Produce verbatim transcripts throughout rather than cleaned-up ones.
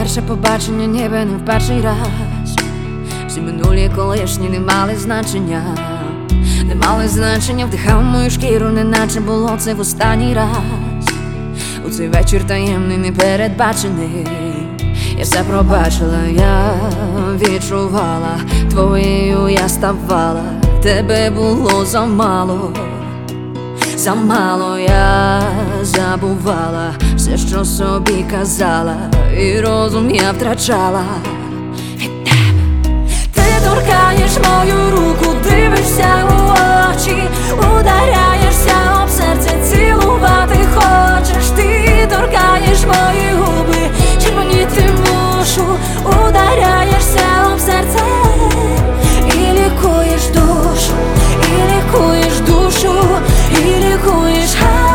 перше побачення, ніби не в перший раз. Всі минулі колишні не мали значення, не мали значення, вдихав мою шкіру, неначе було це в останній раз. У цей вечір таємний, непередбачений, я все пробачила, я відчувала, твоєю я ставала, тебе було замало. Замало я забувала все, що собі казала, і розум я втрачала від тебе. Ти торкаєш мою руку, дивишся у очі, ударяєшся об серце, цілувати хочеш. Ти торкаєш мої губи, червоніти мушу, ударяєшся об серце і лікуєш душу, і лікуєш душу, і лікуєш,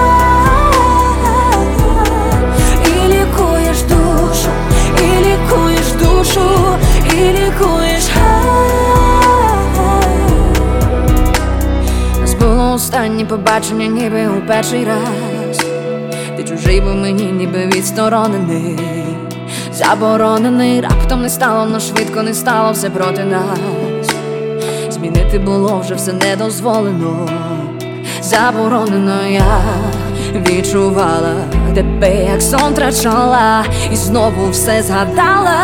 і лікуєш душу, і лікуєш душу, і лікуєш. Нас було останнє побачення, ніби у перший раз. Ти чужий був мені, ніби відсторонений, заборонений. Раптом не стало, но швидко не стало, все проти нас. Змінити було вже все недозволено, заборонено. Я відчувала тебе, як сон втрачала, і знову все згадала.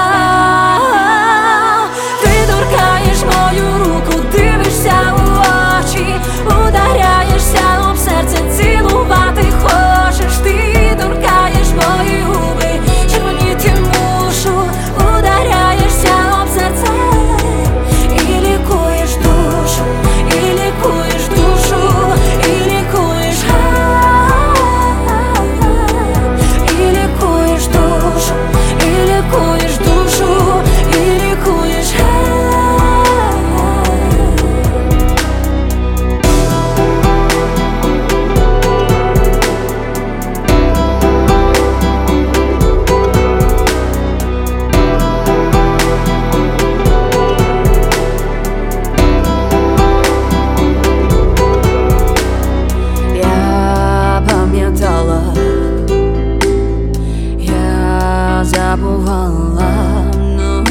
Ти торкаєш мою руку, дивишся у очі, ударяєшся об серце, цілувати хочеш. Ти торкаєш мої губи, червоніти мушу, ударяєшся об серце і лікуєш душу, і лікуєш душу, і лікуєш, і лікуєш душу, і лікуєш душу, і лікуєш. Забувала, ну,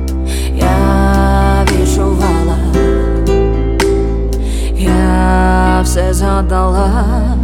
я відчувала, я все згадала.